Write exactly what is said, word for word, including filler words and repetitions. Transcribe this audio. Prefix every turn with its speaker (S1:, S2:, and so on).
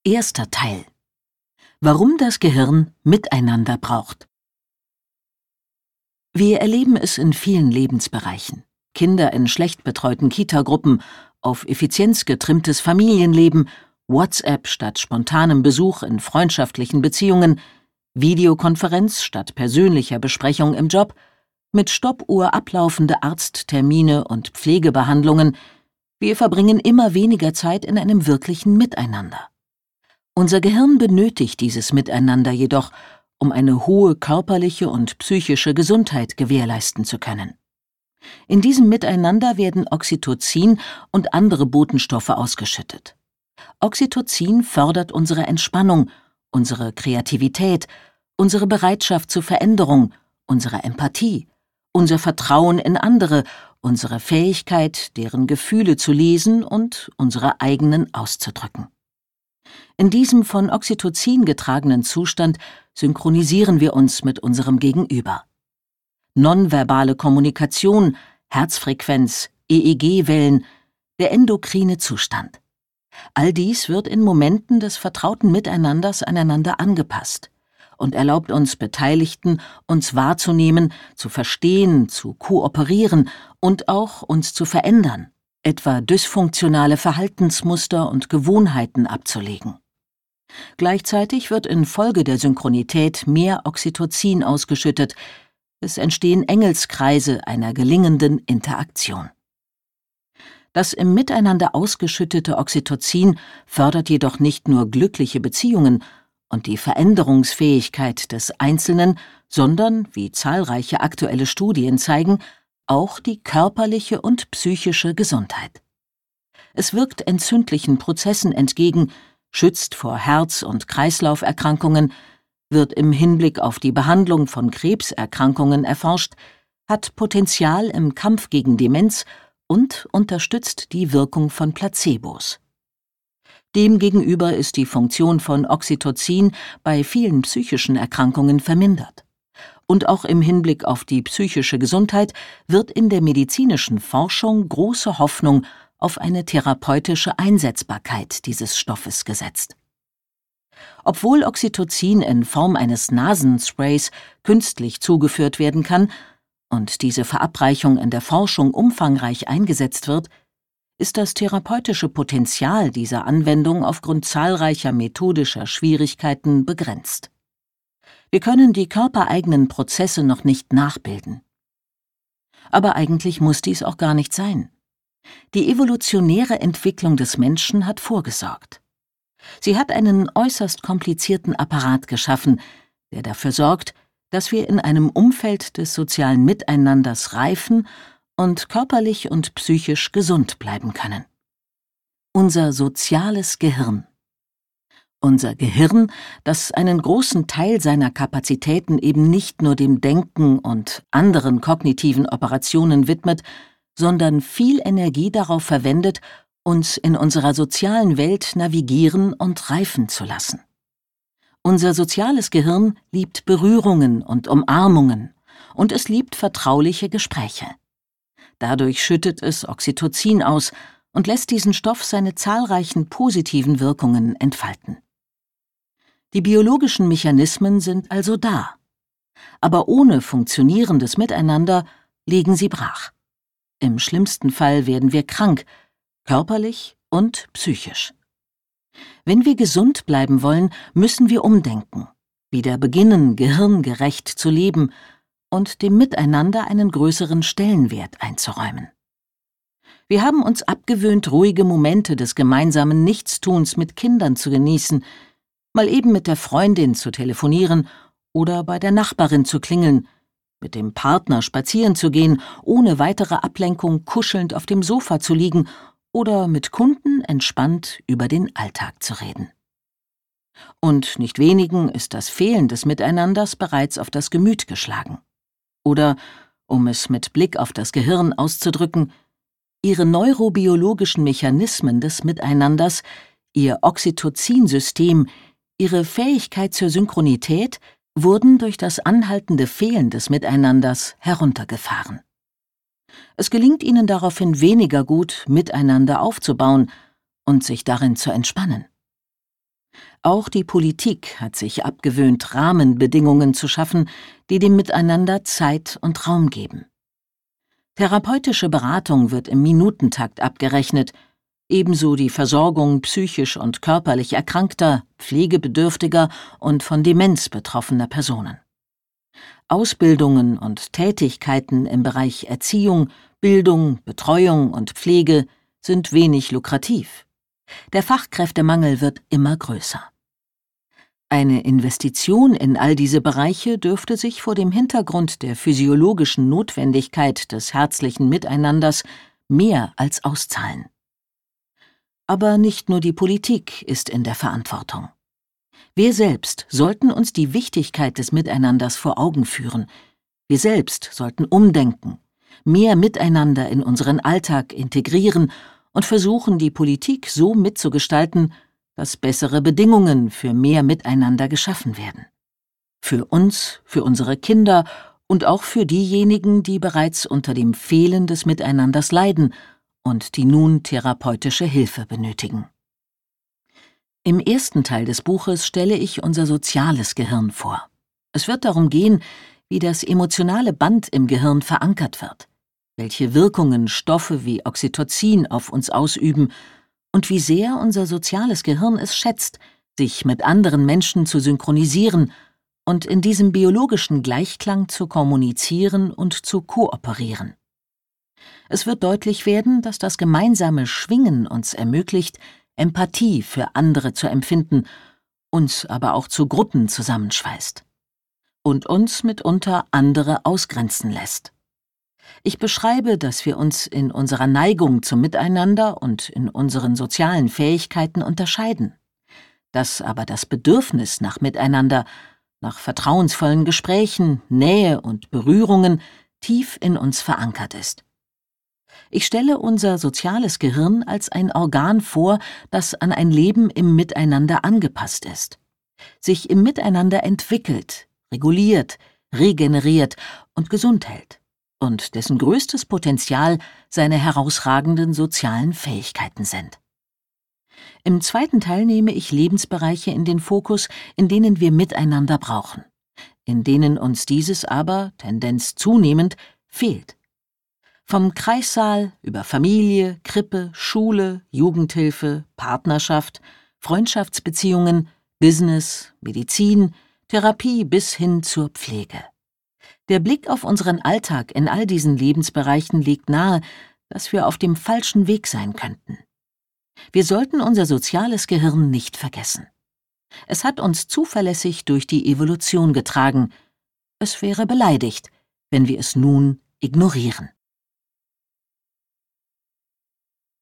S1: Erster Teil. Warum das Gehirn Miteinander braucht. Wir erleben es in vielen Lebensbereichen. Kinder in schlecht betreuten Kitagruppen, auf Effizienz getrimmtes Familienleben, WhatsApp statt spontanem Besuch in freundschaftlichen Beziehungen, Videokonferenz statt persönlicher Besprechung im Job, mit Stoppuhr ablaufende Arzttermine und Pflegebehandlungen. Wir verbringen immer weniger Zeit in einem wirklichen Miteinander. Unser Gehirn benötigt dieses Miteinander jedoch, um eine hohe körperliche und psychische Gesundheit gewährleisten zu können. In diesem Miteinander werden Oxytocin und andere Botenstoffe ausgeschüttet. Oxytocin fördert unsere Entspannung, unsere Kreativität, unsere Bereitschaft zur Veränderung, unsere Empathie, unser Vertrauen in andere, unsere Fähigkeit, deren Gefühle zu lesen und unsere eigenen auszudrücken. In diesem von Oxytocin getragenen Zustand synchronisieren wir uns mit unserem Gegenüber. Nonverbale Kommunikation, Herzfrequenz, E E G-Wellen, der endokrine Zustand. All dies wird in Momenten des vertrauten Miteinanders aneinander angepasst und erlaubt uns Beteiligten, uns wahrzunehmen, zu verstehen, zu kooperieren und auch uns zu verändern, etwa dysfunktionale Verhaltensmuster und Gewohnheiten abzulegen. Gleichzeitig wird infolge der Synchronität mehr Oxytocin ausgeschüttet. Es entstehen Engelskreise einer gelingenden Interaktion. Das im Miteinander ausgeschüttete Oxytocin fördert jedoch nicht nur glückliche Beziehungen und die Veränderungsfähigkeit des Einzelnen, sondern, wie zahlreiche aktuelle Studien zeigen, auch die körperliche und psychische Gesundheit. Es wirkt entzündlichen Prozessen entgegen, schützt vor Herz- und Kreislauferkrankungen, wird im Hinblick auf die Behandlung von Krebserkrankungen erforscht, hat Potenzial im Kampf gegen Demenz und unterstützt die Wirkung von Placebos. Demgegenüber ist die Funktion von Oxytocin bei vielen psychischen Erkrankungen vermindert. Und auch im Hinblick auf die psychische Gesundheit wird in der medizinischen Forschung große Hoffnung auf eine therapeutische Einsetzbarkeit dieses Stoffes gesetzt. Obwohl Oxytocin in Form eines Nasensprays künstlich zugeführt werden kann und diese Verabreichung in der Forschung umfangreich eingesetzt wird, ist das therapeutische Potenzial dieser Anwendung aufgrund zahlreicher methodischer Schwierigkeiten begrenzt. Wir können die körpereigenen Prozesse noch nicht nachbilden. Aber eigentlich muss dies auch gar nicht sein. Die evolutionäre Entwicklung des Menschen hat vorgesorgt. Sie hat einen äußerst komplizierten Apparat geschaffen, der dafür sorgt, dass wir in einem Umfeld des sozialen Miteinanders reifen und körperlich und psychisch gesund bleiben können. Unser soziales Gehirn. Unser Gehirn, das einen großen Teil seiner Kapazitäten eben nicht nur dem Denken und anderen kognitiven Operationen widmet, sondern viel Energie darauf verwendet, uns in unserer sozialen Welt navigieren und reifen zu lassen. Unser soziales Gehirn liebt Berührungen und Umarmungen und es liebt vertrauliche Gespräche. Dadurch schüttet es Oxytocin aus und lässt diesen Stoff seine zahlreichen positiven Wirkungen entfalten. Die biologischen Mechanismen sind also da, aber ohne funktionierendes Miteinander liegen sie brach. Im schlimmsten Fall werden wir krank, körperlich und psychisch. Wenn wir gesund bleiben wollen, müssen wir umdenken, wieder beginnen, gehirngerecht zu leben und dem Miteinander einen größeren Stellenwert einzuräumen. Wir haben uns abgewöhnt, ruhige Momente des gemeinsamen Nichtstuns mit Kindern zu genießen, mal eben mit der Freundin zu telefonieren oder bei der Nachbarin zu klingeln, mit dem Partner spazieren zu gehen, ohne weitere Ablenkung kuschelnd auf dem Sofa zu liegen oder mit Kunden entspannt über den Alltag zu reden. Und nicht wenigen ist das Fehlen des Miteinanders bereits auf das Gemüt geschlagen. Oder, um es mit Blick auf das Gehirn auszudrücken, ihre neurobiologischen Mechanismen des Miteinanders, ihr Oxytocin-System, ihre Fähigkeit zur Synchronität wurden durch das anhaltende Fehlen des Miteinanders heruntergefahren. Es gelingt ihnen daraufhin weniger gut, miteinander aufzubauen und sich darin zu entspannen. Auch die Politik hat sich abgewöhnt, Rahmenbedingungen zu schaffen, die dem Miteinander Zeit und Raum geben. Therapeutische Beratung wird im Minutentakt abgerechnet, ebenso die Versorgung psychisch und körperlich erkrankter, pflegebedürftiger und von Demenz betroffener Personen. Ausbildungen und Tätigkeiten im Bereich Erziehung, Bildung, Betreuung und Pflege sind wenig lukrativ. Der Fachkräftemangel wird immer größer. Eine Investition in all diese Bereiche dürfte sich vor dem Hintergrund der physiologischen Notwendigkeit des herzlichen Miteinanders mehr als auszahlen. Aber nicht nur die Politik ist in der Verantwortung. Wir selbst sollten uns die Wichtigkeit des Miteinanders vor Augen führen. Wir selbst sollten umdenken, mehr Miteinander in unseren Alltag integrieren und versuchen, die Politik so mitzugestalten, dass bessere Bedingungen für mehr Miteinander geschaffen werden. Für uns, für unsere Kinder und auch für diejenigen, die bereits unter dem Fehlen des Miteinanders leiden und die nun therapeutische Hilfe benötigen. Im ersten Teil des Buches stelle ich unser soziales Gehirn vor. Es wird darum gehen, wie das emotionale Band im Gehirn verankert wird, welche Wirkungen Stoffe wie Oxytocin auf uns ausüben und wie sehr unser soziales Gehirn es schätzt, sich mit anderen Menschen zu synchronisieren und in diesem biologischen Gleichklang zu kommunizieren und zu kooperieren. Es wird deutlich werden, dass das gemeinsame Schwingen uns ermöglicht, Empathie für andere zu empfinden, uns aber auch zu Gruppen zusammenschweißt und uns mitunter andere ausgrenzen lässt. Ich beschreibe, dass wir uns in unserer Neigung zum Miteinander und in unseren sozialen Fähigkeiten unterscheiden, dass aber das Bedürfnis nach Miteinander, nach vertrauensvollen Gesprächen, Nähe und Berührungen tief in uns verankert ist. Ich stelle unser soziales Gehirn als ein Organ vor, das an ein Leben im Miteinander angepasst ist, sich im Miteinander entwickelt, reguliert, regeneriert und gesund hält und dessen größtes Potenzial seine herausragenden sozialen Fähigkeiten sind. Im zweiten Teil nehme ich Lebensbereiche in den Fokus, in denen wir Miteinander brauchen, in denen uns dieses aber, Tendenz zunehmend, fehlt. Vom Kreissaal über Familie, Krippe, Schule, Jugendhilfe, Partnerschaft, Freundschaftsbeziehungen, Business, Medizin, Therapie bis hin zur Pflege. Der Blick auf unseren Alltag in all diesen Lebensbereichen legt nahe, dass wir auf dem falschen Weg sein könnten. Wir sollten unser soziales Gehirn nicht vergessen. Es hat uns zuverlässig durch die Evolution getragen. Es wäre beleidigt, wenn wir es nun ignorieren.